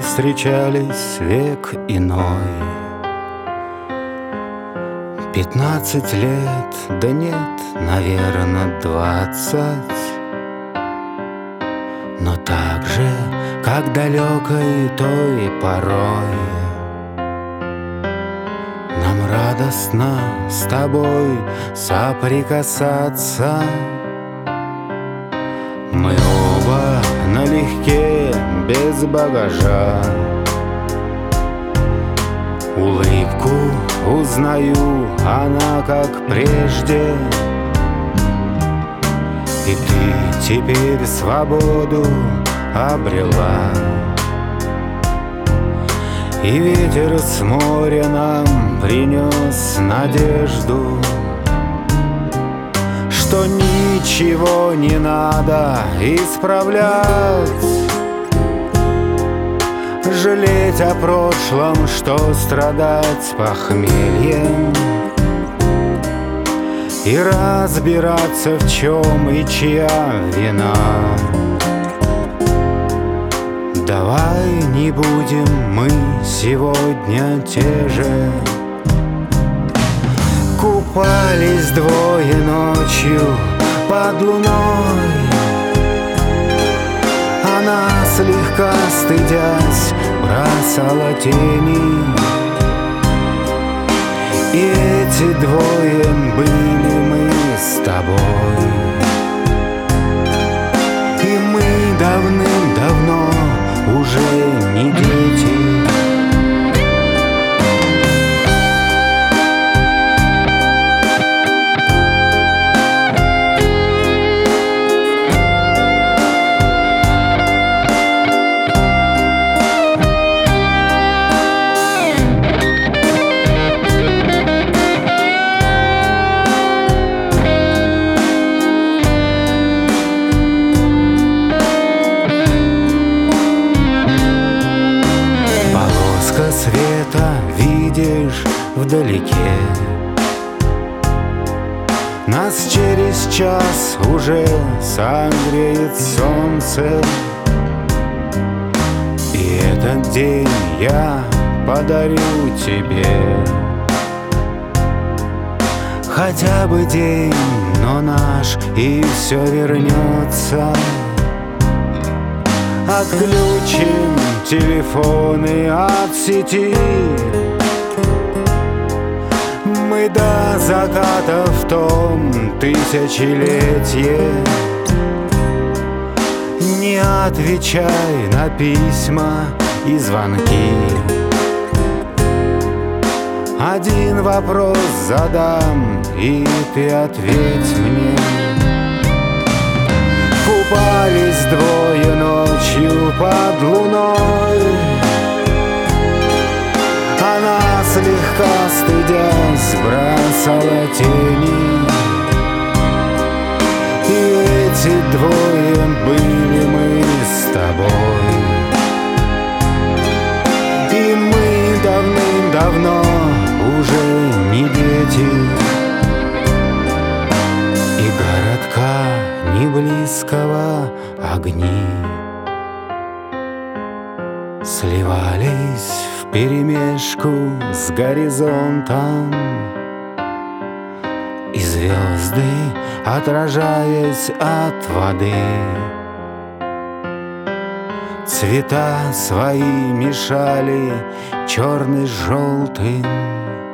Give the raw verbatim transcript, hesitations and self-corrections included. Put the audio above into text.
встречались век иной. Пятнадцать лет, да нет, наверно, двадцать. Но так же, как далекой той порой, нам радостно с тобой соприкасаться. Мы оба налегке, без багажа. Улыбку узнаю, она как прежде. И ты теперь свободу обрела. И ветер с моря нам принес надежду, что ничего не надо исправлять, жалеть о прошлом, что страдать похмельем, и разбираться, в чем и чья вина. Давай не будем мы сегодня те же. Купались двое ночью под луной. Она, слегка стыдясь, бросала тени. И эти двое были мы с тобой. И мы давным-давно уже не дети. Света видишь вдалеке. Нас через час уже согреет солнце. И этот день я подарю тебе. Хотя бы день, но наш, и все вернется. Отключим телефоны от сети. Мы до заката в том тысячелетие. Не отвечай на письма и звонки. Один вопрос задам, и ты ответь мне. Купались двое ночью под луной. Она, слегка стыдясь, бросала тени. И эти двое были мы с тобой. И мы давным-давно уже не дети. И городка не близкого огни сливались вперемешку с горизонтом. И звезды, отражаясь от воды, цвета свои мешали черный с желтым.